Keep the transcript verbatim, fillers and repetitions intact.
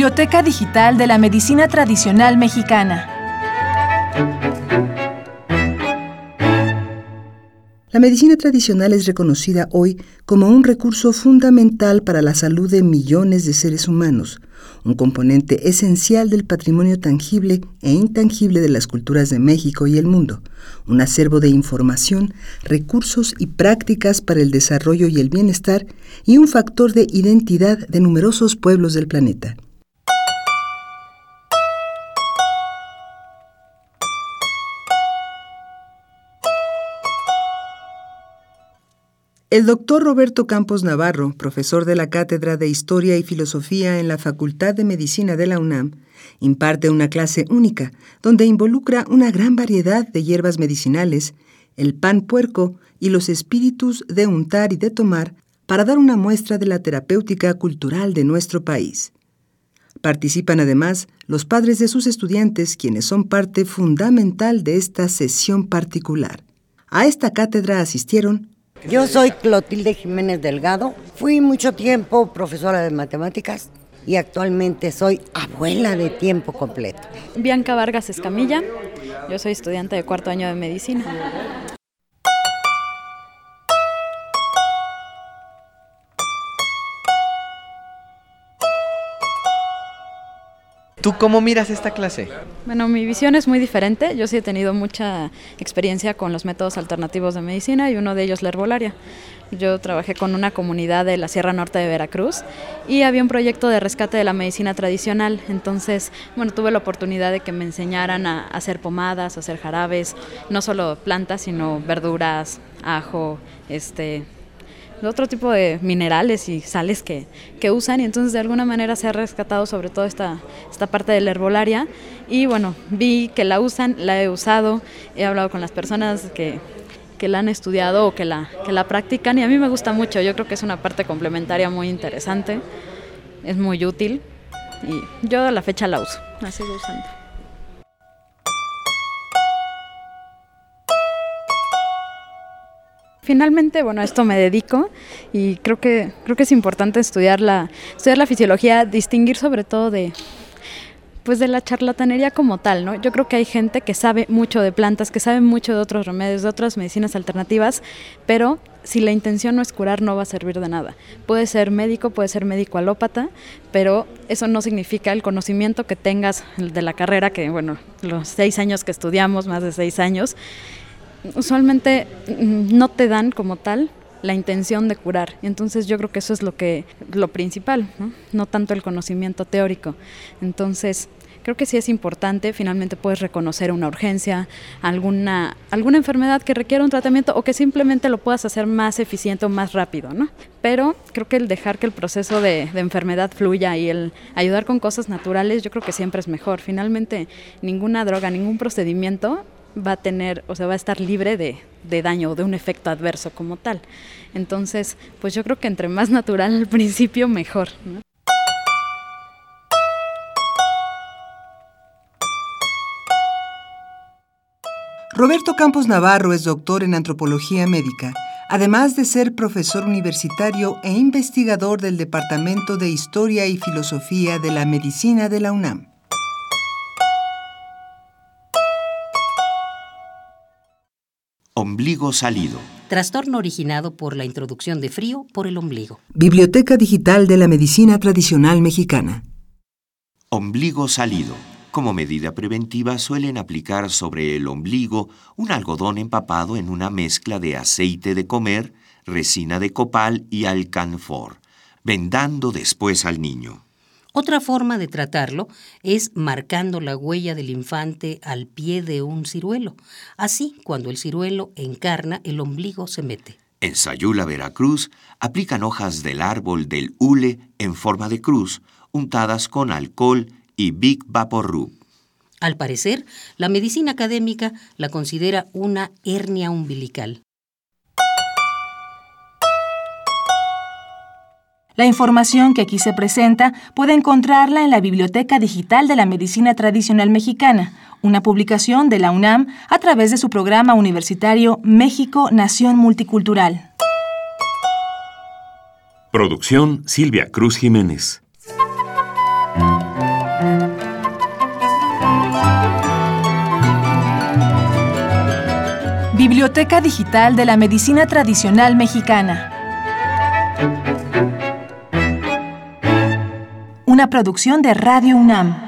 Biblioteca Digital de la Medicina Tradicional Mexicana. La medicina tradicional es reconocida hoy como un recurso fundamental para la salud de millones de seres humanos, un componente esencial del patrimonio tangible e intangible de las culturas de México y el mundo, un acervo de información, recursos y prácticas para el desarrollo y el bienestar y un factor de identidad de numerosos pueblos del planeta. El doctor Roberto Campos Navarro, profesor de la Cátedra de Historia y Filosofía en la Facultad de Medicina de la UNAM, imparte una clase única donde involucra una gran variedad de hierbas medicinales, el pan puerco y los espíritus de untar y de tomar para dar una muestra de la terapéutica cultural de nuestro país. Participan además los padres de sus estudiantes, quienes son parte fundamental de esta sesión particular. A esta cátedra asistieron Yo soy Clotilde Jiménez Delgado, fui mucho tiempo profesora de matemáticas y actualmente soy abuela de tiempo completo. Bianca Vargas Escamilla, yo soy estudiante de cuarto año de medicina. ¿Tú cómo miras esta clase? Bueno, mi visión es muy diferente. Yo sí he tenido mucha experiencia con los métodos alternativos de medicina y uno de ellos la herbolaria. Yo trabajé con una comunidad de la Sierra Norte de Veracruz y había un proyecto de rescate de la medicina tradicional. Entonces, bueno, tuve la oportunidad de que me enseñaran a hacer pomadas, a hacer jarabes, no solo plantas, sino verduras, ajo, este... otro tipo de minerales y sales que, que usan, y entonces de alguna manera se ha rescatado sobre todo esta, esta parte de la herbolaria y bueno, vi que la usan, la he usado, he hablado con las personas que, que la han estudiado o que la, que la practican y a mí me gusta mucho. Yo creo que es una parte complementaria muy interesante, es muy útil y yo a la fecha la uso, la sigo usando. Finalmente, bueno, a esto me dedico y creo que creo que es importante estudiar la estudiar la fisiología, distinguir sobre todo de pues de la charlatanería como tal, ¿no? Yo creo que hay gente que sabe mucho de plantas, que sabe mucho de otros remedios, de otras medicinas alternativas, pero si la intención no es curar, no va a servir de nada. Puede ser médico, puede ser médico alópata, pero eso no significa el conocimiento que tengas de la carrera, que bueno, los seis años que estudiamos, más de seis años, usualmente no te dan como tal la intención de curar. Entonces yo creo que eso es lo que lo principal, ¿no? No tanto el conocimiento teórico. Entonces creo que sí es importante, finalmente puedes reconocer una urgencia, alguna, alguna enfermedad que requiera un tratamiento o que simplemente lo puedas hacer más eficiente o más rápido, ¿no? Pero creo que el dejar que el proceso de, de enfermedad fluya y el ayudar con cosas naturales, yo creo que siempre es mejor. Finalmente ninguna droga, ningún procedimiento va a tener, o sea, va a estar libre de, de daño o de un efecto adverso como tal. Entonces, pues yo creo que entre más natural al principio, mejor, ¿no? Roberto Campos Navarro es doctor en antropología médica, además de ser profesor universitario e investigador del Departamento de Historia y Filosofía de la Medicina de la UNAM. Ombligo salido. Trastorno originado por la introducción de frío por el ombligo. Biblioteca Digital de la Medicina Tradicional Mexicana. Ombligo salido. Como medida preventiva suelen aplicar sobre el ombligo un algodón empapado en una mezcla de aceite de comer, resina de copal y alcanfor, vendando después al niño. Otra forma de tratarlo es marcando la huella del infante al pie de un ciruelo. Así, cuando el ciruelo encarna, el ombligo se mete. En Sayula, Veracruz, aplican hojas del árbol del hule en forma de cruz, untadas con alcohol y Big Vapor Rub. Al parecer, la medicina académica la considera una hernia umbilical. La información que aquí se presenta puede encontrarla en la Biblioteca Digital de la Medicina Tradicional Mexicana, una publicación de la UNAM a través de su programa universitario México, Nación Multicultural. Producción Silvia Cruz Jiménez. Biblioteca Digital de la Medicina Tradicional Mexicana. Una producción de Radio UNAM.